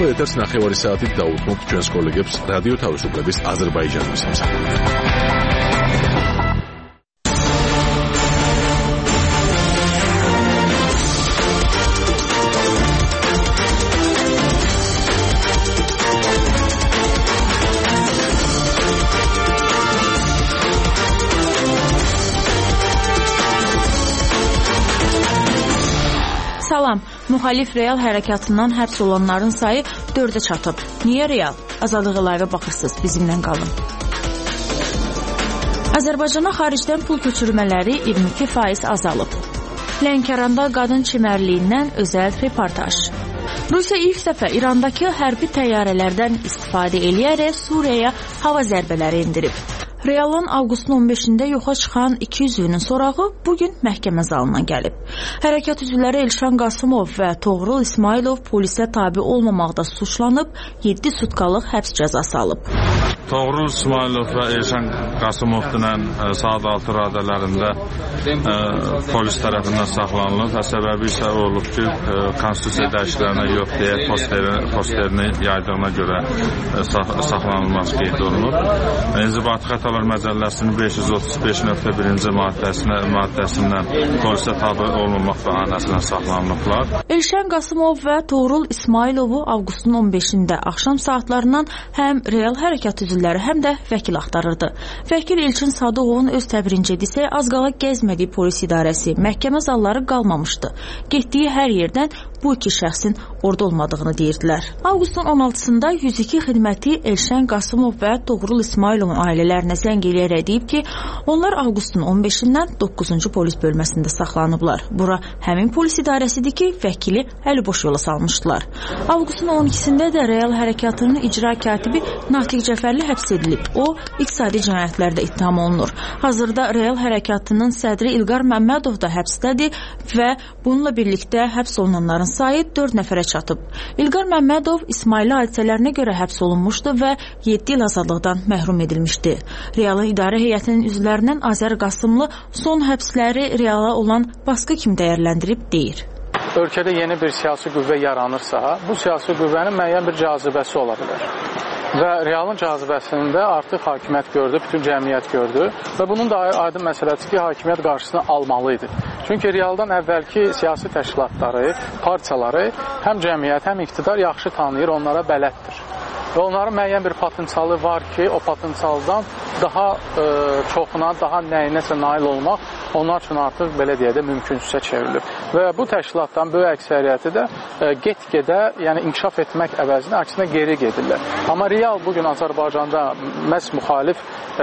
ახლა ეთერს 9 საათით დაუთმობთ ჩვენს კოლეგებს რადიო თავისუფლების აზერბაიჯანის სამსახურში. Salam, müxalif real hərəkatından həbs olanların sayı 4-ə çatıb. Niyə real? Azadlığı live baxırsınız, bizimlə qalın. Azərbaycana xaricdən pul köçürmələri 22% azalıb. Lənkəranda qadın çimərliyindən özəl reportaj. Rusiya ilk dəfə İrandakı hərbi təyyarələrdən istifadə eləyərək Suriyaya hava zərbələri endirib. Realın avqustun 15-də yoxa çıxan 2 üzvünün sorağı bugün məhkəmə zalına gəlib. Hərəkat üzvləri Elşan Qasımov və Toğrul İsmailov polisə tabi olmamaqda suçlanıb, 7 sutkalıq həbs cəzası alıb. Toğrul İsmailov və Elşan Qasımov dünən saat 6 radələrində polis tərəfindən saxlanılıb və səbəbi isə olub ki, konstitusiya dəyişikliklərinə yox deyə posterini yaydığına görə saxlanılması qeyd olunub. İnzibati Xətalar Məcəlləsinin 535.1-ci maddəsindən polisə tabi olmamaq bəhanəsindən saxlanılıblar. Elşan Qasımov və Toğrul İsmailovu avqustun 15-də axşam saatlarından həm real hərəkat üzvləri, həm də vəkil axtarırdı. Vəkil İlçin Sadıqovun öz təbirincə desə, az qala gəzmədiyi polis idarəsi, məhkəmə zalları qalmamışdı. Getdiyi hər yerdən bu iki şəxsin orada olmadığını deyirdilər. Avqustun 16-sında 102 xidməti Elşan Qasımov və Toğrul İsmailovun ailələrinə zəng eləyərək deyib ki, onlar avqustun 15-dən 9-cu polis bölməsində saxlanıblar. Bura həmin polis idarəsidir ki, vəkili əliboş yola salmışdılar. Avqustun 12-sində də real hərəkatının icra katibi Natiq Cəfərli həbs edilib. O, iqtisadi cinayətlərdə ittiham olunur. Hazırda real hərəkatının sədri İlqar Məmmədov da həbsdədir və bununla birlikdə həbs olunanların sayı 4 nəfərə çatıb. İlqar Məmmədov İsmaili hadisələrinə görə həbs olunmuşdu və 7 il azadlıqdan məhrum edilmişdi. Realın idarə heyətinin üzvlərindən Azər Qasımlı son həbsləri reala olan baskı kimi dəyərləndirib deyir. Ölkədə yeni bir siyasi qüvvə yaranırsa, bu siyasi qüvvənin müəyyən bir cazibəsi ola bilər. Və realın cazibəsində artıq hakimiyyət gördü, bütün cəmiyyət gördü və bunun da aydın məsələdir ki, hakimiyyət qarşısına almalıydı. Çünki realdan əvvəlki siyasi təşkilatları, partiyaları həm cəmiyyət, həm iqtidar yaxşı tanıyır, onlara bələddir. Və onların müəyyən bir potensialı var ki, o potensialdan daha çoxuna, daha nəyinəsə nail olmaq onlar üçün artıq belə deyə də mümkünsüzə çevrilib. Və bu təşkilatdan böyük əksəriyyəti də get-gedə, yəni inkişaf etmək əvəzinə əksinə geri gedirlər. Amma real bugün Azərbaycanda məhz müxalif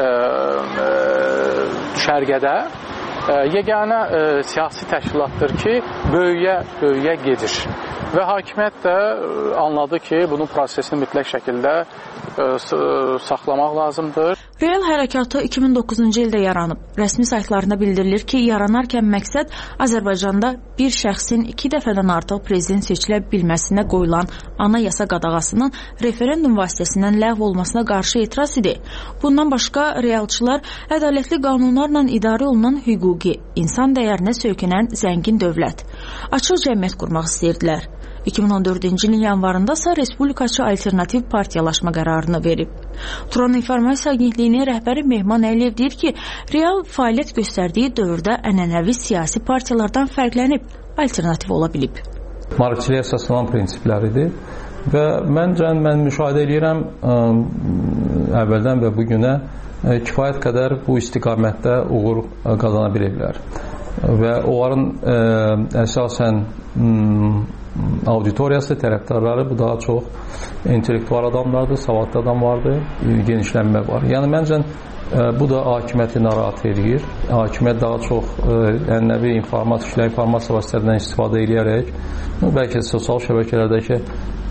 düşərgədə yeganə siyasi təşkilatdır ki, böyüyə gedir. Və hakimiyyət də anladı ki, bunun prosesini mütləq şəkildə saxlamaq lazımdır. Real hərəkatı 2009-cu ildə yaranıb. Rəsmi saytlarında bildirilir ki, yaranarkən məqsəd Azərbaycanda bir şəxsin 2 dəfədən artıq prezident seçilə bilməsinə qoyulan anayasa qadağasının referendum vasitəsindən ləğv olmasına qarşı etiraz idi. Bundan başqa realçılar ədalətli qanunlarla idarə olunan hüquqi, insan dəyərinə söykənən zəngin dövlət, açıq cəmiyyət qurmaq istəyirdilər. 2014-cü ilin yanvarında ise Respublikaçı Alternativ Partiyalaşma qərarını verib. Turan İnformasiya Agentliyinin rəhbəri Mehman Əliyev deyir ki, real fəaliyyət göstərdiyi dövrdə ənənəvi siyasi partiyalardan fərqlənib, alternativ ola bilib. Marksizmə əsaslanan prinsipləridir və mən müşahidə edirəm əvvəldən və bugünə kifayət qədər bu istiqamətdə uğur qazana bilirlər. Və onların əsasən auditoriyası, tərəfdarları bu daha çox intellektual adamlardır, savadlı adamlardır, genişlənmə var. Yəni məncə bu da hakimiyyəti narahat edir. Hakimiyyət daha çox ənənəvi informasiya vasitələrindən istifadə edərək, bəlkə sosial şəbəkələrdəki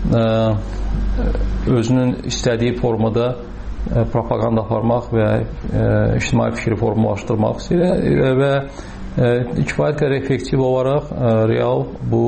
özünün istədiyi formada propaganda aparmaq və ictimai fikri formalaşdırmaq istəyir və kifayət qədər effektiv olaraq real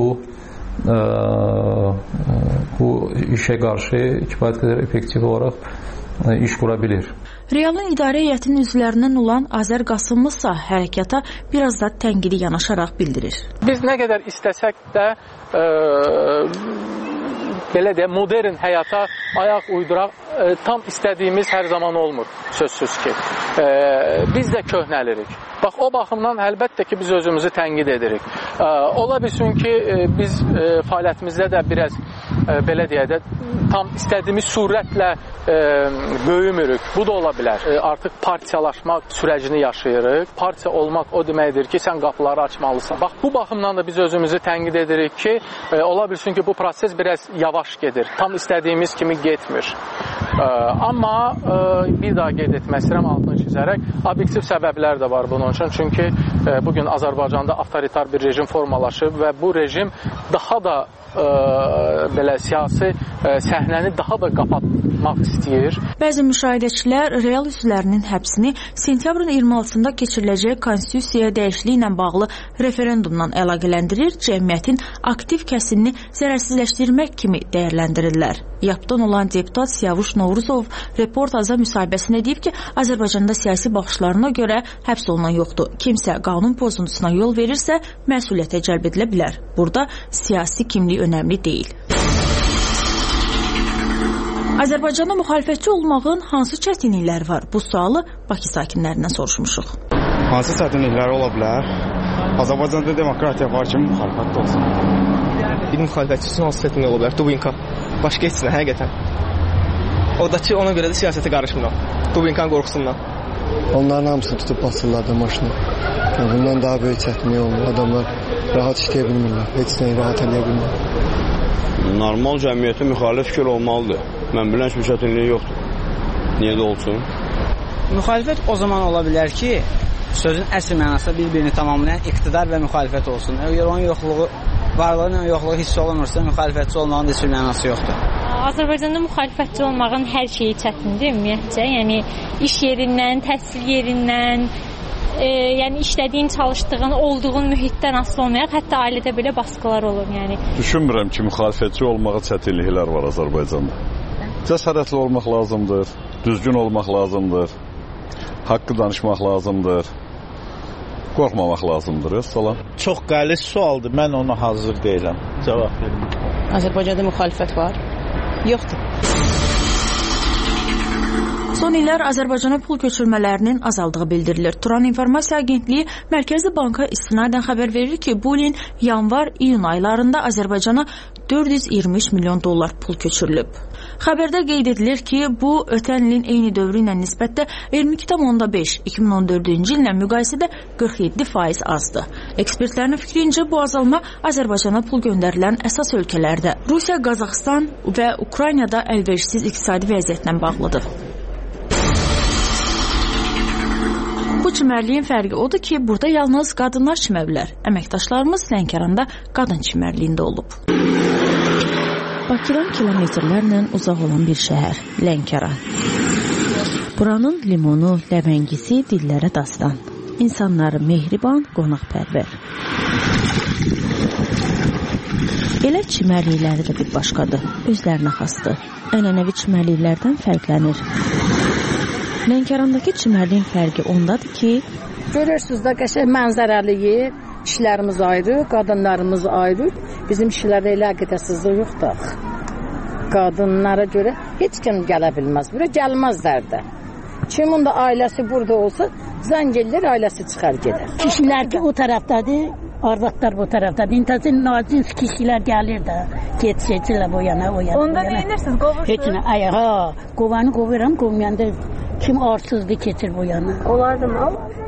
bu işə qarşı kifayət qədər effektiv olaraq iş qura bilir. Realın idarə heyətinin üzvlərindən olan Azər Qasımlı isə hərəkata biraz da tənqidi yanaşaraq bildirir. Biz nə qədər istəsək də belə deyək, modern həyata ayaq uyduraq tam istədiyimiz hər zaman olmur, sözsüz ki. Biz də köhnəlirik. Bax, o baxımdan əlbəttə ki, biz özümüzü tənqid edirik. Ola bilsin ki, biz fəaliyyətimizdə də biraz, belə deyək də, tam istədiyimiz surətlə böyümürük. Bu da ola bilər. Artıq partiyalaşmaq sürəcini yaşayırıq. Partiya olmaq o deməkdir ki, sən qapıları açmalısan. Bax, bu baxımdan da biz özümüzü tənqid edirik ki, ola bilsin ki, bu proses biraz yavaş gedir. Tam istədiyimiz kimi getmir. Amma bir daha qeyd etmək istəyirəm, altını çizərək, obyektiv səbəblər də var bunun üçün. Çünki bugün Azərbaycanda avtoritar bir rejim formalaşıb və bu rejim daha da belə siyasi səhnəni daha da qapatmaq istəyir. Bəzi müşahidəçilər real üzvlərinin həbsini sentyabrın 26-sında keçiriləcək konstitusiyaya dəyişikliyi ilə bağlı referendumdan əlaqələndirir, cəmiyyətin aktiv kəsimini zərərsizləşdirmək kimi dəyərləndirirlər. YAP-dan olan deputat Siyavuş Novruzov reportaja müsahibəsində deyib ki, Azərbaycanda siyasi baxışlarına görə həbs olunan yoxdur. Kimsə qanun pozuntusuna yol verirsə, məsuliyyətə cəlb edilə bilər. Burada siyasi kimlik önəmli deyil. Azərbaycanda müxalifətçi olmağın hansı çətinlikləri var? Bu sualı Bakı sakinlərindən soruşmuşuq. Hansı çətinlikləri ola bilər? Azərbaycanda demokratiya var ki, müxalifət də olsun. Bir müxalifətçi üçün hansı çətinlik ola bilər? Dubinka. Başqa heç nə, həqiqətən. Oradakı ona görə də siyasətə qarışmıram. Dubinkan qorxusundan. Onların hamısını tutub basırlar da maşına. Bundan daha böyük çətinlik olmur. Adamlar rahat işləyə bilmirlər. Heç nəyi rahat eləyə bilmirlər. Normal cəmiyyətə müxalif fikir olmalıdır. Mən bilən bir çətinliyi yoxdur. Niyə də olsun? Müxalifət o zaman ola bilər ki, sözün əsl mənasında bir-birini tamamlayan iqtidar və müxalifət olsun. Əgər onun yoxluğu, varlığının yoxluğu hiss olunursa, müxalifətçi olmağın heç bir mənası yoxdur. Azərbaycanda müxalifətçi olmağın hər şeyi çətindir ümumiyyətcə. Yəni iş yerindən, təhsil yerindən, yəni işlədiyin, çalışdığın, olduğun mühitdən asılı olmayaq, hətta ailədə belə baskılar olur. Yəni düşünmürəm ki, müxalifətçi olmağa çətinliklər var Azərbaycanda. Cəsarətli olmaq lazımdır, düzgün olmaq lazımdır, haqqı danışmaq lazımdır, qorxmamaq lazımdır. Salam. Çox qəliz sualdır, mən ona hazır deyiləm. Cavab verim. Azərbaycanda müxalifət var? Yoxdur. Son illər Azərbaycana pul köçürmələrinin azaldığı bildirilir. Turan İnformasiya Agentliyi Mərkəzi Banka istinadən xəbər verir ki, bu ilin yanvar-iyun aylarında Azərbaycana 423 milyon dollar pul köçürülüb. Xəbərdə qeyd edilir ki, bu ötən ilin eyni dövrü ilə nisbətdə 22,5, 2014-cü illə müqayisədə 47% azdır. Ekspertlərin fikrincə bu azalma Azərbaycana pul göndərilən əsas ölkələrdə Rusiya, Qazaxıstan və Ukraynada əlverişsiz iqtisadi vəziyyətlə bağlıdır. Bu çimərliyin fərqi odur ki, burada yalnız qadınlar çimə bilər. Əməkdaşlarımız Lənkəranda qadın çimərliyində olub. Bakıdan kilometrlərlə uzaq olan bir şəhər, Lənkəran. Buranın limonu, ləvəngisi dillərə dastan. İnsanları mehriban, qonaqpərvər. Elə çimərlikləri də bir başqadır, özlərinə xasdır. Ənənəvi çimərliklərdən fərqlənir. Lənkərandakı çimərliyin fərqi ondadır ki, görürsünüz də qəşəng mənzərəliyi, kişilərimiz ayrı, qadınlarımız ayrı. Bizim kişilərdə elə qədərsizlik yoxdur. Qadınlara görə heç kim gələ bilməz. Bura gəlməzlər də. Kimin də ailəsi burada olsa, zəng edirlər, ailəsi çıxar gedər. Kişilər ki o tərəfdədir, arvadlar bu tərəfdədir. İntizin nazif kişilər gəlir də, geçirlər bu yana, o yana. Onda nə edirsiniz? Qovursunuz? Heç nə, qovanı qovuram, qovmayanda kim arsızdır keçir bu yana. Olardı mı?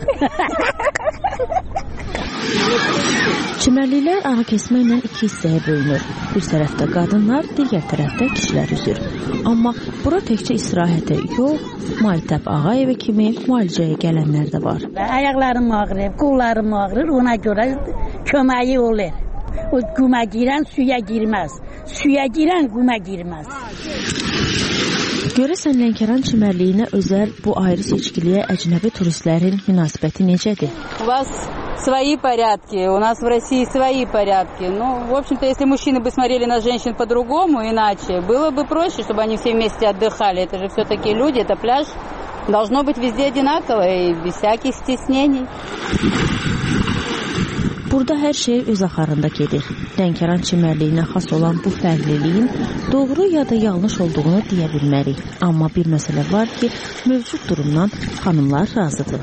Çimərliklər ağa kəsməklə iki hissəyə bölünür. Bir tərəfdə qadınlar, digər tərəfdə kişilər üzür. Amma bura təkcə istirahətə yox, Maytəb ağa evi kimi müalicəyə gələnlər də var. Ayaqlarım ağrır, qollarım ağrır, ona görə köməyi olur. O quma girən suya girməz. Suya girən quma girməz. Görəsən Lənkəran çimərliyinə özəl bu ayrı seçkiliyə əcnəbi turistlərin münasibəti necədir? У вас свои порядки, у нас в России свои порядки. Ну, в общем-то, если мужчины бы смотрели на женщин по-другому, иначе, было бы проще, чтобы они все вместе отдыхали. Это же все-таки люди, это пляж. Должно быть везде одинаково и без всяких стеснений. Burada hər şey öz axarında gedir. Lənkəran çimərliyinə xas olan bu fərqliliyin doğru ya da yanlış olduğunu deyə bilmərik. Amma bir məsələ var ki, mövcud durumdan xanımlar razıdır.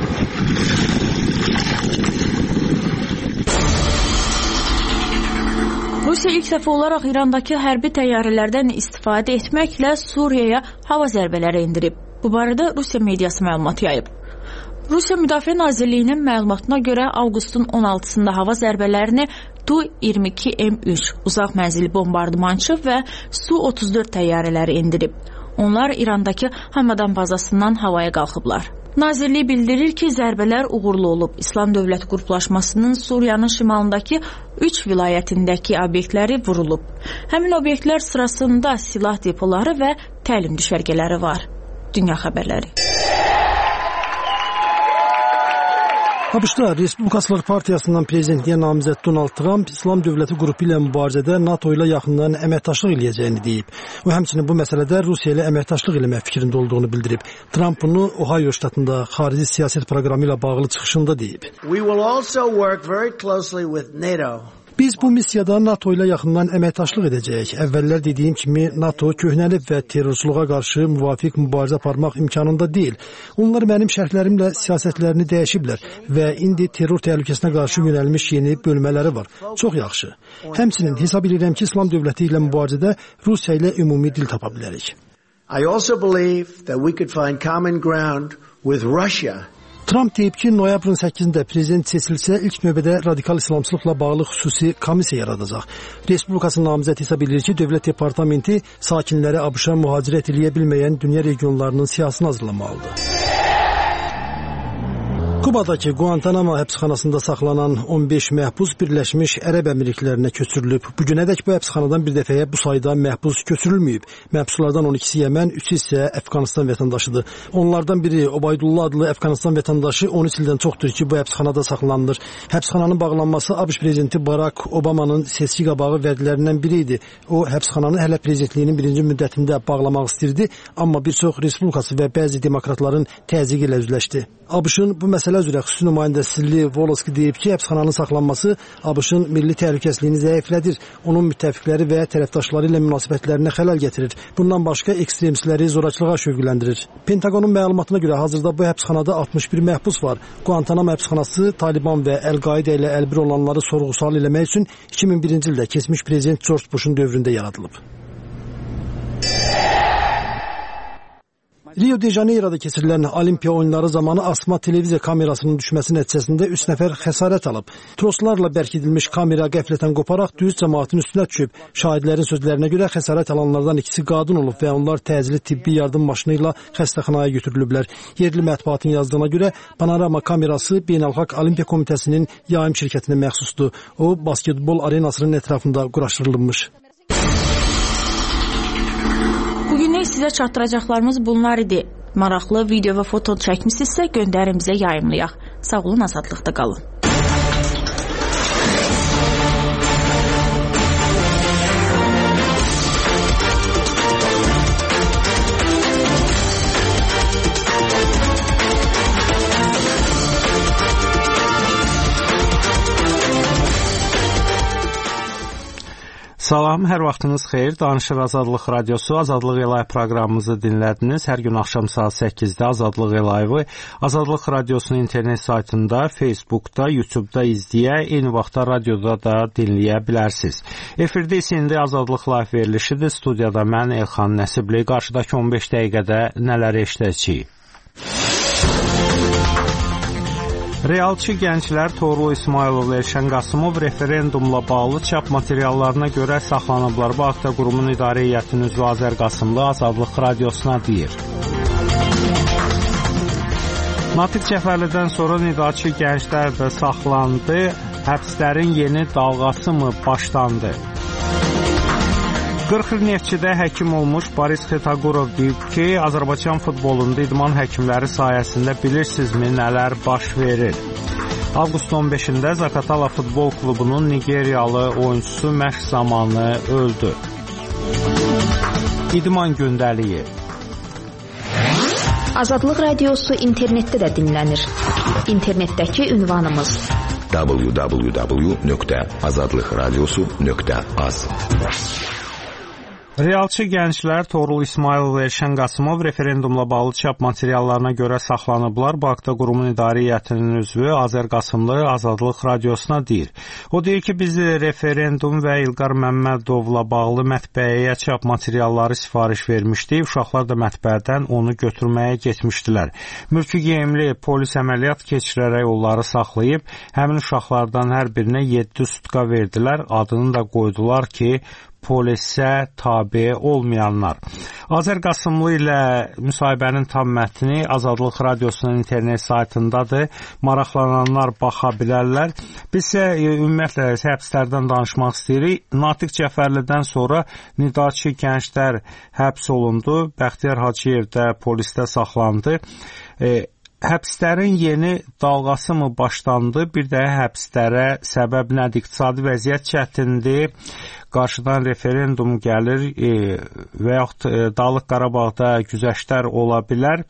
Rusiya ilk dəfə olaraq İrandakı hərbi təyyarələrdən istifadə etməklə Suriyaya hava zərbələri endirib. Bu barədə Rusiya mediası məlumat yayıb. Rusiya Müdafiə Nazirliyinin məlumatına görə avqustun 16-sında hava zərbələrini Tu-22M3 uzaq mənzilli bombardımançı və Su-34 təyyarələri endirib. Onlar İrandakı Hamadan bazasından havaya qalxıblar. Nazirlik bildirir ki, zərbələr uğurlu olub. İslam Dövlət qruplaşmasının Suriyanın şimalındakı 3 vilayətindəki obyektləri vurulub. Həmin obyektlər sırasında silah depoları və təlim düşərgələri var. Dünya xəbərləri. ABŞ-da Respublikaçılar Partiyasından prezidentliyə namizəd Donald Trump İslam Dövləti qrupu ilə mübarizədə NATO ilə yaxından əməkdaşlıq eləyəcəyini deyib. O həmçinin bu məsələdə Rusiya ilə əməkdaşlıq eləmək fikrində olduğunu bildirib. Trump bunu Ohio ştatında xarici siyasət proqramı ilə bağlı çıxışında deyib. Biz bu missiyada NATO ilə yaxından əməkdaşlıq edəcəyik. Əvvəllər dediyim kimi NATO köhnəlib və terrorçuluğa qarşı müvafiq mübarizə aparmaq imkanında deyil. Onlar mənim şərhlərimlə siyasətlərini dəyişiblər və indi terror təhlükəsinə qarşı yönəlmiş yeni bölmələri var. Çox yaxşı. Həmçinin hesab edirəm ki, İslam dövləti ilə mübarizədə Rusiya ilə ümumi dil tapa bilərik. I also believe that we could find common ground with Russia. Trump deyib ki, noyabrın 8-də prezident seçilsə ilk növbədə radikal İslamçılıqla bağlı xüsusi komissiya yaradacaq. Respublikası namizəd hesab edir ki, Dövlət Departamenti sakinləri ABŞ-a mühacirət eləyə bilməyən dünya regionlarının siyasını hazırlamalıdır. Kubadakı Guantanamo həbsxanasında saxlanan 15 məhbus Birləşmiş Ərəb Əmirliklərinə köçürülüb. Bugünədək bu həbsxanadan bir dəfəyə bu sayda məhbus köçürülməyib. Məhbuslardan 12-si Yəmən, 3-ü isə Əfqanistan vətəndaşıdır. Onlardan biri Obaydullah adlı Əfqanistan vətəndaşı 13 ildən çoxdur ki, bu həbsxanada saxlanılır. Həbsxananın bağlanması ABŞ prezidenti Barack Obama'nın seçki qabağı vədlərindən biri idi. O, həbsxananı hələ prezidentliyinin birinci müddətində bağlamaq istirdi, amma bir çox respublikası və bəzi demokratların təzyiqi ilə üzləşdi. ABŞ-ın bu məsələ üzrə xüsusi nümayəndəsi Lee Volosky deyib ki, həbsxananın saxlanması ABŞ-ın milli təhlükəsizliyini zəiflədir, onun müttəfiqləri və tərəfdaşları ilə münasibətlərinə xələl gətirir. Bundan başqa ekstremistləri zorakılığa şövqləndirir. Pentaqonun məlumatına görə hazırda bu həbsxanada 61 məhbus var. Guantanamo həbsxanası Taliban və Əl-Qaidə ilə əlbir olanları sorğu-sual eləmək üçün 2001-ci ildə keçmiş prezident George Bush'un dövründə yaradılıb. Rio de Janeiro'da keçirilən Olimpiya oyunları zamanı asma televiziya kamerasının düşməsi nəticəsində 3 nəfər xəsarət alıb. Troslarla bərkidilmiş kamera qəflətən qoparaq düz cəmaatın üstünə düşüb. Şahidlərin sözlərinə görə xəsarət alanlardan ikisi qadın olub və onlar təcili tibbi yardım maşını ilə xəstəxanaya götürülüblər. Yerli mətbuatın yazdığına görə Panorama kamerası Beynəlxalq Olimpiya Komitəsinin yayım şirkətinə məxsusdur. O, basketbol arenasının ətrafında quraşdırılmış. Bugünlük sizə çatdıracaqlarımız bunlar idi. Maraqlı video və foto çəkmisinizsə göndərin bizə yayımlayaq. Sağ olun, azadlıqda qalın. Salam, hər vaxtınız xeyir. Danışır Azadlıq Radiosu, Azadlıq Elayı proqramımızı dinlədiniz. Hər gün axşam saat 8-də Azadlıq Elayı Azadlıq Radiosunun internet saytında, Facebookda, YouTube'da izləyə, eyni vaxtda radioda da dinləyə bilərsiniz. Efirdə isə indi Azadlıq Live verilişidir. Studiyada mən Elxan Nəsibli. Qarşıdakı 15 dəqiqədə nələr eşidəcəyik? Realçı gənclər Toğrul İsmailov və Elşən Qasımov referendumla bağlı çap materiallarına görə saxlanıblar. Bu haqda qurumun idarə heyətinin üzvü Azər Qasımlı Azadlıq Radiosuna deyir. Natiq Cəfərlidən sonra nidaçı gənclər də saxlandı. Həbslərin yeni dalğası mı başlandı? 40 il Neftçidə həkim olmuş Boris Xetagorov deyib ki, Azərbaycan futbolunda idman həkimləri sayəsində bilirsinizmi nələr baş verir? Avqustun 15-də Zakatala futbol klubunun Nigeriyalı oyuncusu məşq zamanı öldü. İdman gündəliyi. Azadlıq Radiosu internetdə də dinlənir. İnternetdəki ünvanımız www.azadlıqradiosu.az. Realçı gənclər Toğrul İsmailov və Elşən Qasımov referendumla bağlı çap materiallarına görə saxlanıblar. Bankda qurumun idarə heyətinin üzvü Azər Qasımlı Azadlıq Radiosuna deyir. O deyir ki, biz referendum və İlqar Məmmədovla bağlı mətbəəyə çap materialları sifariş vermişdik. Uşaqlar da mətbəədən onu götürməyə getmişdilər. Mülki geyimli polis əməliyyat keçirərək onları saxlayıb, həmin uşaqlardan hər birinə 7 sutka verdilər. Adını da qoydular ki, polisə tabe olmayanlar. Azər Qasımlı ilə müsahibənin tam mətni Azadlıq Radiosunun internet saytındadır. Maraqlananlar baxa bilərlər. Biz isə ümumiyyətlə həbslərdən danışmaq istəyirik. Natiq Cəfərlidən sonra Nidaçı gənclər həbs olundu. Bəxtiyar Hacıyev də polisdə saxlandı. Həbslərin yeni dalğası mı başlandı? Bir də həbslərə səbəb nədir? İqtisadi vəziyyət çətindir. Qarşıdan referendum gəlir və yaxud Dağlıq Qarabağda güzəştlər ola bilər.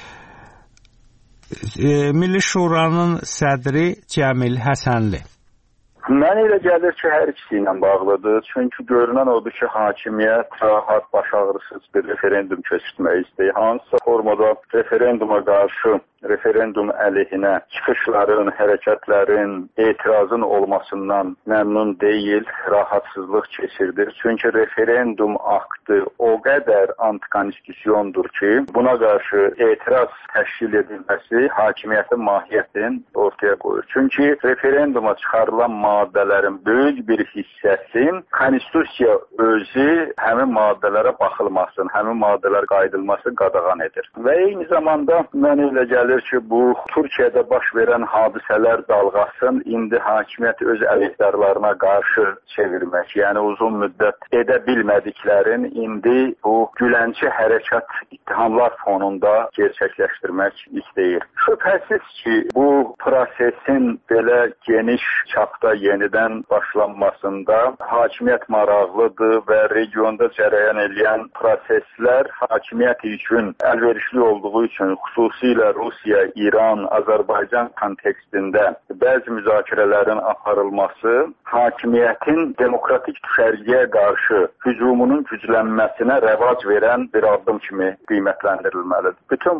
Milli Şuranın sədri Cəmil Həsənli. Mənə elə gəlir ki, hər ikisi ilə bağlıdır. Çünki görünən odur ki, hakimiyyət rahat, baş ağrısız bir referendum keçirtmək istəyir. Hansısa formada referenduma qarşı, referendum əleyhinə çıxışların, hərəkətlərin, etirazın olmasından məmnun deyil, rahatsızlıq keçirdir. Çünki referendum aktı o qədər antikonstitusiyondur ki, buna qarşı etiraz təşkil edilməsi hakimiyyətin mahiyyətini ortaya qoyur. Çünki referenduma çıxarılan maddələrin böyük bir hissəsin konstitusiya özü həmin maddələrə baxılmasın, həmin maddələr qayıdılması qadağan edir. Və eyni zamanda mənə elə gəlir ki, bu Türkiyədə baş verən hadisələr dalğasını indi hakimiyyət öz əleyhdarlarına qarşı çevirmək, yəni uzun müddət edə bilmədiklərin indi bu gülənçi hərəkat ittihamlar fonunda gerçəkləşdirmək istəyir. Şübhəsiz ki, bu prosesin belə geniş çapda yenidən başlanmasında hakimiyyət maraqlıdır və regionda cərəyan edən proseslər hakimiyyət üçün əlverişli olduğu üçün xüsusilə Rusiya, İran, Azərbaycan kontekstində bəzi müzakirələrin aparılması hakimiyyətin demokratik düşərgəyə qarşı hücumunun güclənməsinə rəvac verən bir addım kimi qiymətləndirilməlidir.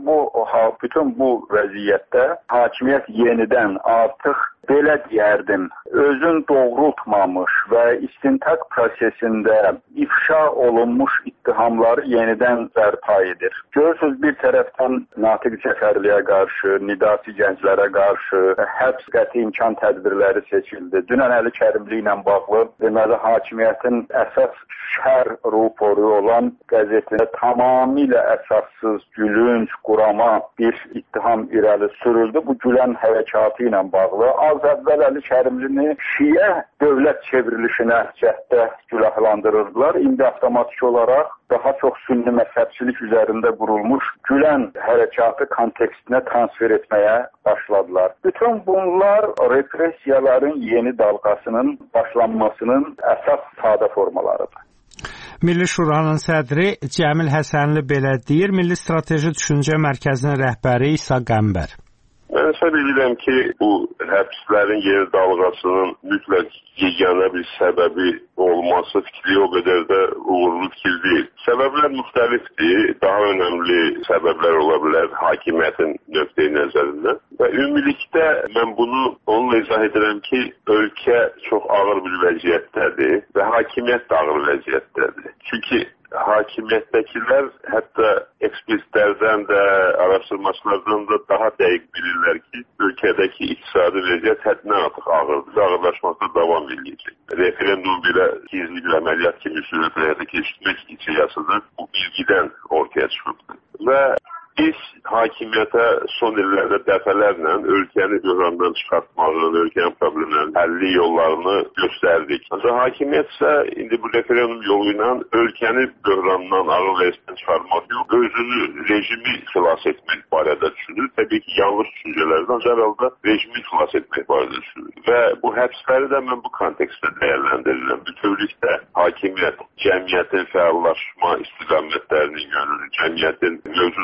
Bütün bu vəziyyətdə hakimiyyət yenidən artıq belə deyərdim, özün doğrultmamış və istintaq prosesində ifşa olunmuş ittihamları yenidən bərpa edir. Görürsünüz, bir tərəfdən Natiq Cəfərliyə qarşı, Nidasi gənclərə qarşı həbs qəti imkan tədbirləri seçildi. Dünən Əli Kərimli ilə bağlı deməli hakimiyyətin əsas şər ruporu olan qəzetində tamamilə əsassız, gülünc, qurama bir ittiham irəli sürüldü. Bu Gülən hərəkatı ilə bağlı az əvvəl Əli Kərimlini Şiə dövlət çevrilişinə cəhdə günahlandırırdılar. İndi avtomatik olaraq daha çox sünni məzhəbçilik üzərində qurulmuş Gülən hərəkatı kontekstinə transfer etməyə başladılar. Bütün bunlar repressiyaların yeni dalğasının başlanmasının əsas sadə formalarıdır. Milli Şuranın sədri Cəmil Həsənli belə deyir. Milli Strateji Düşüncə Mərkəzinin rəhbəri İsa Qəmbər. Mən hesab edirəm ki, bu həbslərin yeni dalğasının mütləq yeganə bir səbəbi olması fikri o qədər də uğurlu fikir deyil. Səbəblər müxtəlifdir. Daha önəmli səbəblər ola bilər hakimiyyətin nöqteyi nəzərindən. Və ümumilikdə mən bunu onunla izah edirəm ki, ölkə çox ağır bir vəziyyətdədir və hakimiyyət də ağır vəziyyətdədir. Çünki hakimiyyətdəkilər hətta ekspertlərdən də, araşdırmaçılardan da daha dəqiq bilirlər ki, ölkədəki iqtisadi vəziyyət həddindən artıq ağırdır. Ağırlaşmaqda davam edəcək. Referendum belə gizli bir əməliyyat kimi sürətlə həyata keçirmək ideyasıdır. Bu bilgidən ortaya çıxıbdır. Və biz hakimiyyətə son illərdə dəfələrlə ölkəni böhrandan çıxartmağın, ölkənin problemlərinin həlli yollarını göstərdik. Ancaq hakimiyyət isə indi bu referendum yolu ilə ölkəni böhrandan, ağır vəziyyətdən çıxartmaq yox, özünü, rejimi xilas etmək barədə düşünür. Təbii ki, yanlış düşüncələrdən, ancaq herhalde rejimi xilas etmək barədə düşünür. Və bu həbsləri də mən bu kontekstdə dəyərləndirirəm. Bütövlükdə hakimiyyət cəmiyyətin fəallaşma istiqamətlərini görür, cəmiyyətin mövcud vəziyyət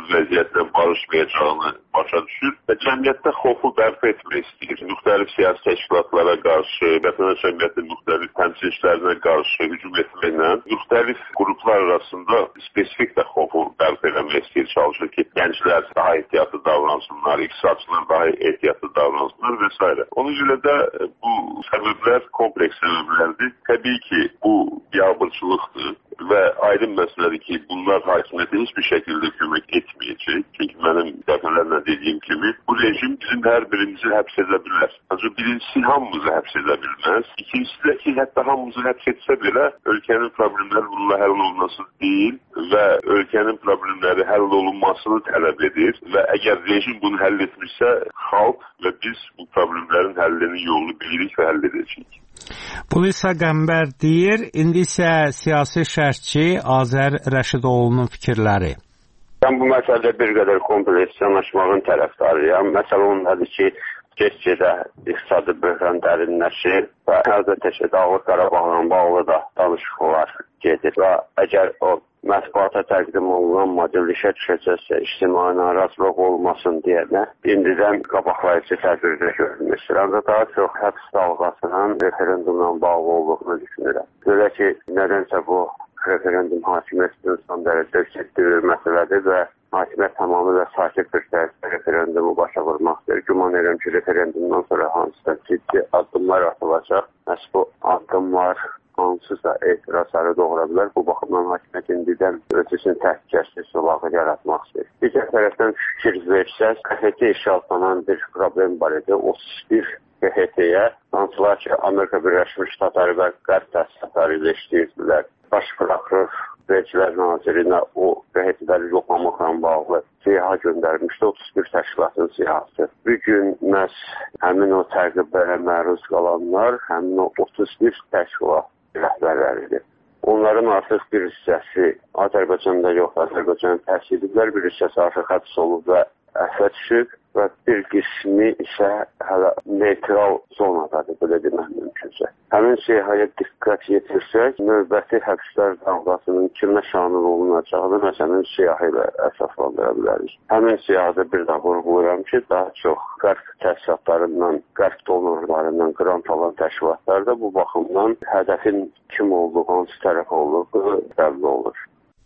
cəmiyyətlə barışmayacağını başa düşür və cəmiyyətdə xofu bərpa etmək istəyir. Müxtəlif siyasi təşkilatlara qarşı, vətəndaş cəmiyyətin müxtəlif təmsilçilərinə qarşı hücum etməklə müxtəlif qruplar arasında spesifik də xofu bərpa etmək istəyir, çalışır ki, gənclər daha ehtiyatlı davransınlar, iqtisadçılar daha ehtiyatlı davransınlar və s. Ona görə də bu səbəblər kompleks səbəblərdir. Təbii ki, bu biabırçılıqdır və aydın məsələdir ki, bunlar hakimiyyətə heç bir şəkildə kömək etməyəcək. Çünki mənim dəfələrlə dediyim kimi, bu rejim bizim hər birimizi həbs edə bilər. Ancaq birincisi hamımızı həbs edə bilməz. İkincisi də ki, hətta hamımızı həbs etsə belə, ölkənin problemləri bununla həll olunması deyil və ölkənin problemləri həll olunmasını tələb edir və əgər rejim bunu həll etmirsə, xalq və biz bu problemlərin həllinin yolunu bilirik və həll edəcəyik. Bunu isə Qəmbər deyir, indi isə siyasi şərhçi Azər Rəşidoğlu'nun fikirləri. Mən bu məsələdə bir qədər kompleks yanaşmağın tərəfdarıyam. Məsələ ondadır ki, get-gedə iqtisadi böhran dərinləşir və əlbəttə ki, Dağlıq Qarabağla bağlı da danışıqlar gedir və əgər o mətbuata təqdim olunan model işə düşəcəksə, ictimai narazılıq olmasın deyənə indidən qabaqlayıcı tədbirdə görülmüşdür. Ancaq daha çox həbs dalğasının referendumla bağlı olduğunu düşünürəm. Belə ki, nədənsə bu referendum hakimiyyətin son dərəcə ciddi bir məsələdir və hakimiyyət tamamilə sakit bir tərzdə referendumu başa vurmaqdır. Güman edirəm ki, referendumdan sonra hansısa ciddi addımlar atılacaq. Məhz bu addımlar hansısa etirazları doğura bilər. Bu baxımdan hakimiyyət indidən öz üçün təhlükəsiz sulağı yaratmaq istəyir. Digər tərəfdən fikir versəz, QHT işə atlanan bir problem var idi. 31 QHT-yə hansılar ki, Amerika Birləşmiş Ştatları və Qərb təşkilatları ilə işləyirdilər. Baş prokuror Vergilər Nazirinə o QHT-ləri yoxlamaqla bağlı siyaha göndərmişdi, 31 təşkilatın siyahısı. Bir gün məhz həmin o təqibələrə məruz qalanlar, həmin o 31 təşkilat rəhbərləridir. Onların artıq bir hissəsi Azərbaycanda yox, Azərbaycanı tərk ediblər, bir hissəsi artıq həbs olub və əfvə düşüb və bir qismi isə hələ neytral zonadadır, belə demək mümkünsə. Həmin siyahıya diqqət yetirsək, növbəti həbslər dalğasının kimə şamil olunacağını məhz həmin siyahı ilə əsaslandıra bilərik. Həmin siyahıda bir də vurğulayıram ki, daha çox qərb təşkilatlarından, qərb donorlarından qrant alan təşkilatlarda bu baxımdan hədəfin kim olduğu, hansı tərəf olduğu bəlli olur.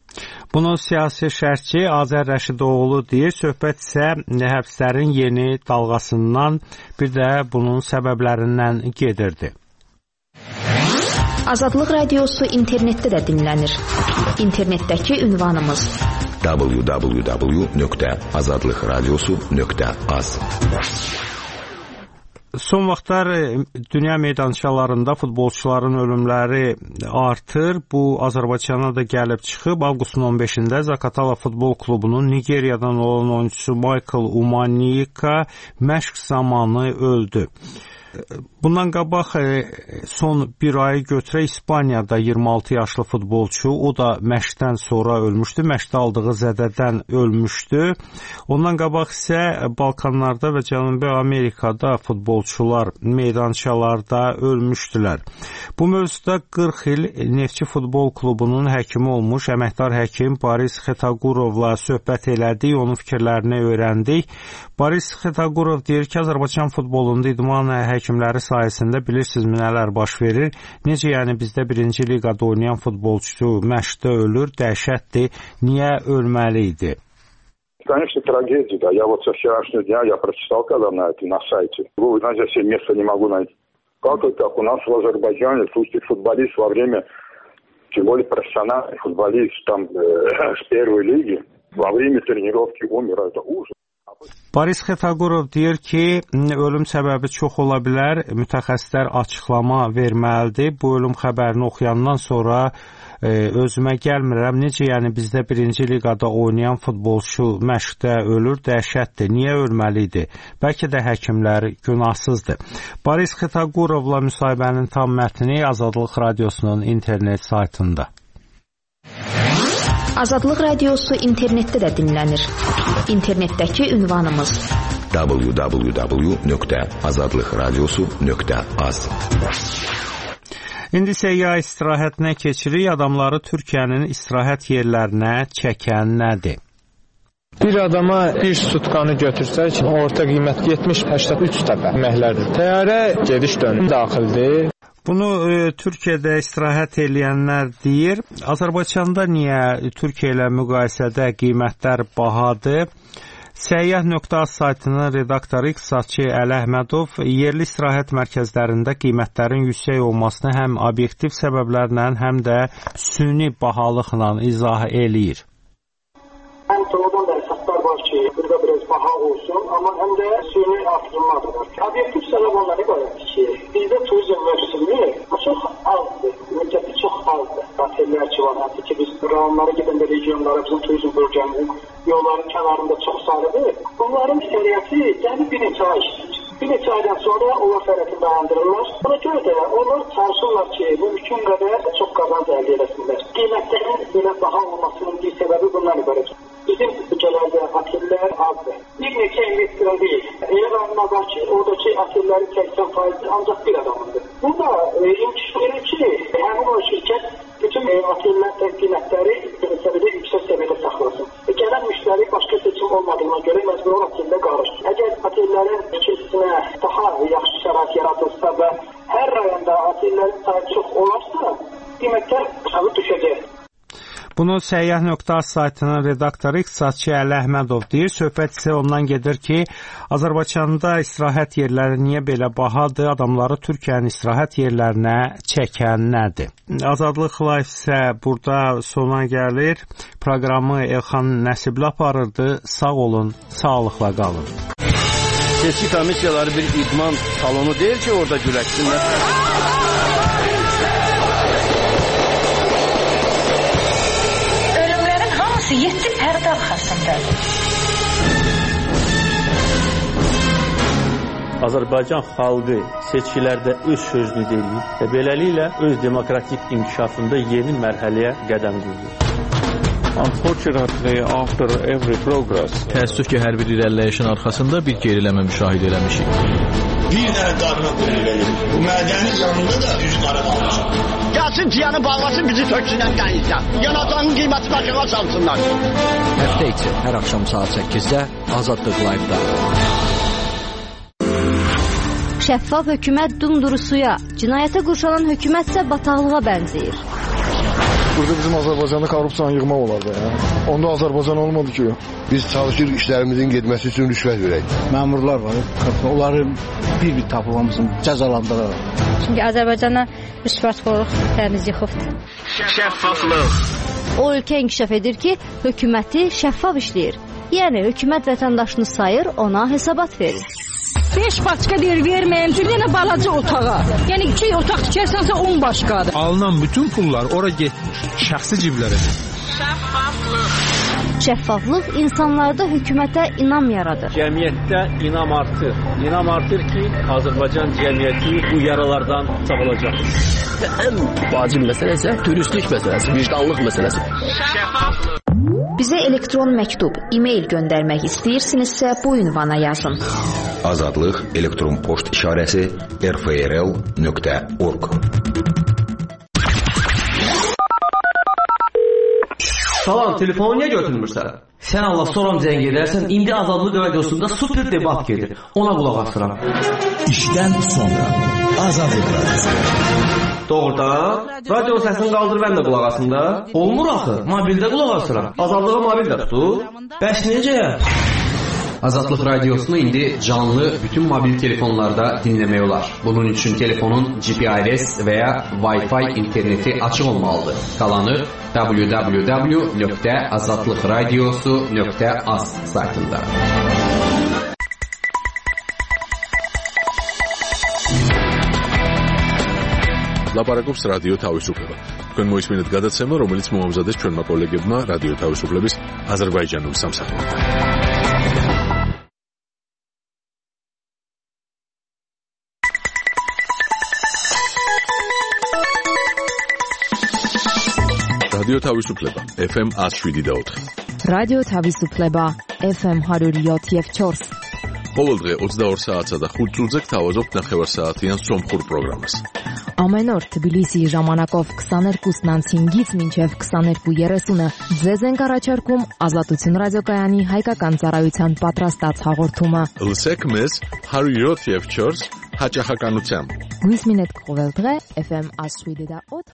Bunu siyasi şərhçi Azər Rəşidoğlu deyir. Söhbət isə həbslərin yeni dalğasından, bir də bunun səbəblərindən gedirdi. Azadlıq radiosu internetdə də dinlənir. İnternetdəki ünvanımız www.azadlıqradiosu.az. Son vaxtlar dünya meydançalarında futbolçuların ölümləri artır. Bu Azərbaycana da gəlib çıxıb. Avqustun 15-də Zakatala futbol klubunun Nigeriyadan olan oyuncusu Michael Umanika məşq zamanı öldü. Bundan qabaq son bir ayı götürək İspaniyada 26 yaşlı futbolçu, o da məşqdən sonra ölmüşdü, məşqdə aldığı zədədən ölmüşdü. Ondan qabaq isə Balkanlarda və Cənubi Amerikada futbolçular meydançalarda ölmüşdülər. Bu mövzuda 40 il Neftçi futbol klubunun həkimi olmuş əməkdar həkim Boris Xetagurovla söhbət elədik, onun fikirlərini öyrəndik. Boris Xetagurov deyir ki, Azərbaycan futbolunda idman həkimləri sayəsində bilirsinizmi nələr baş verir? Necə yəni bizdə birinci liqada oynayan futbolçu məşqdə ölür, dəhşətdir, niyə ölməli idi? Конечно, трагедия, да. Я вот со вчерашнего дня я прочитал, когда на сайте. Вы знаете, я себе место не могу найти. Как это так? У нас в Азербайджане русский футболист во время, тем более профессиональный футболист там с первой лиги, во время тренировки умер. Это ужас. Boris Xetagurov deyir ki, ölüm səbəbi çox ola bilər, mütəxəssislər açıqlama verməlidir. Bu ölüm xəbərini oxuyandan sonra özümə gəlmirəm. Necə yəni bizdə birinci liqada oynayan futbolçu məşqdə ölür, dəhşətdir. Niyə ölməli idi? Bəlkə də həkimlər günahsızdır. Boris Xetagurovla müsahibənin tam mətni Azadlıq Radiosunun internet saytında. Azadlıq radiosu internetdə də dinlənir. İnternetdəki ünvanımız www.azadlıqradiosu.az. İndi isə yay istirahətinə keçirik. Adamları Türkiyənin istirahət yerlərinə çəkən nədir? Bir adama bir sutkanı götürsək, orta qiymət 70-83 dəfə məhlərdir. Təyyarə gediş-dönüş daxildir. Bunu Türkiyədə istirahət eləyənlər deyir. Azərbaycanda niyə Türkiyə ilə müqayisədə qiymətlər bahadır? Səyyah.az saytının redaktoru İqtisadçı Əli Əhmədov yerli istirahət mərkəzlərində qiymətlərin yüksək olmasını həm obyektiv səbəblərlə, həm də süni bahalıqla izah eləyir. Həm doğrudan da əsaslar var ki, burada biraz baha olsun, amma həm də süni artırılmadır var. Obyektiv səbəb onları qoyur ki, bizdə turizm mövsümü çox azdır, müddəti çox azdır. Otellər ki var, hətta ki biz rayonlara gedəndə regionlara, bizim turizm bölgəmizin yolların kənarında çox sayılıdır. Bunların fəaliyyəti gəlir bir neçə ay işləyir. Bir neçə aydan sonra onlar fəaliyyətini dayandırırlar. Ona görə də onlar çalışırlar ki, mümkün qədər çox qazanc əldə edəsinlər. Qiymətlərin belə baha olmasının bir səbəbi bundan ibarət. Bizim bölgələrdə otellər azdır. Bir neçə investorun deyil. Elə rayonlar var ki, oradakı otellərin 80% ancaq bir adamındır. Burada imkan verir ki, həmin o şirkət bütün otellər qiymətləri yüksək səviyyədə saxlasın. Gələn müştəri başqa seçim olmadığına görə məcbur oteldə qalır. Əgər otellərin keçisinə daha yaxşı şərait yaradılsa və hər rayonda otellərin sayı çox olarsa, qiymətlər aşağı düşəcək. Bunu Səyyah.az saytının redaktoru İqtisadçı Əli Əhmədov deyir. Söhbət isə ondan gedir ki, Azərbaycanda istirahət yerləri niyə belə bahadır? Adamları Türkiyənin istirahət yerlərinə çəkən nədir? Azadlıq Live isə burada sona gəlir. Proqramı Elxan Nəsibli aparırdı. Sağ olun, sağlıqla qalın. Seçki komissiyaları bir idman salonu deyil ki, orada güləşsinlər. Ölümlərin hamısı 7 pərdə arxasındadır. Azərbaycan xalqı seçkilərdə öz sözünü deyir və beləliklə öz demokratik inkişafında yeni mərhələyə qədəm qoyur. Təəssüf ki, hər bir irəliləyişin arxasında bir geriləmə müşahidə eləmişik. Bir dənə qarına qoyulur. Bu mədəni canında da üz qara qalmışıq. Gəlsin ciyanı bağlasın, bizi töksünən qənizlər. Yanacağının qiymətini aşağı salsınlar. Həftə içi hər axşam saat 8-də Azadlıq Live-da. Şəffaf hökumət dumduru suya, cinayətə qurşanan hökumət isə bataqlığa bənzəyir. Burada bizim Azərbaycanda korrupsiyanı yığmaq olardı. Onda Azərbaycan olmadı ki. Biz çalışırıq işlərimizin getməsi üçün rüşvət verək. Məmurlar var, onları bir tapılmamızın cəzalandırırlar. Çünki Azərbaycana rüşvətxorluq təmiz yıxıbdır. Şəffaflıq. O ölkə inkişaf edir ki, hökuməti şəffaf işləyir. Yəni, hökumət vətəndaşını sayır, ona hesabat verir. 5 başqa deyir verməyim, bir dənə balaca otağa. Yəni 2 otaq tikərsənsə 10 başqadır. Alınan bütün pullar ora getmir, şəxsi ciblərə. Şəffaflıq insanlarda hökumətə inam yaradır. Cəmiyyətdə inam artır. İnam artır ki, Azərbaycan cəmiyyəti bu yaralardan sağalacaq. Ən vacib məsələ isə dürüstlük məsələsi, vicdanlıq məsələsi. Şəffaflıq. Bizə elektron məktub, e-mail göndərmək istəyirsinizsə bu ünvana yazın. Azadlıq elektron poçt işarəsi rfrl.org. Salam, telefonu niyə götürmürsən? Sən Allah soram zəng edərsən, indi Azadlıq radiosunda super debat gedir. Ona qulaq asıram. İşdən sonra Azadlıq radiosu. Doğrudan, radio səsini qaldır, mən də qulaq asım da. Olmur axı, mobildə qulaq asıram. Azadlığa mobildə tutur. Bəs necə? Azadlıq radiosunu indi canlı bütün mobil telefonlarda dinləmək olar. Bunun üçün telefonun GPRS və ya Wi-Fi interneti açıq olmalıdır. Qalanı www.azadlıqradiosu.az saytında. ლაპარაკობს რადიო თავისუფლება. თქვენ მოისმინეთ გადაცემა, რომელიც მოამზადეს ჩვენმა კოლეგებმა რადიო თავისუფლების აზერბაიჯანულ სამსახურთან. რადიო თავისუფლება FM 107.4. რადიო თავისუფლება FM 107.4. ყოველდღე 22 საათსა და 5 წუთზე გთავაზობთ ნახევარსაათიან სომხურ პროგრამას. Ամեն օր Թբիլիսիի ժամանակով 22:05-ից մինչև 22:30-ը ձեզ ենք առաջարկում Ազատություն ռադիոկայանի հայկական ծառայության պատրաստած հաղորդումը։ Լսեք մեզ 107.4 հաճախականությամբ։ Գույս մինետ կողել դրե FM ասուիդեդա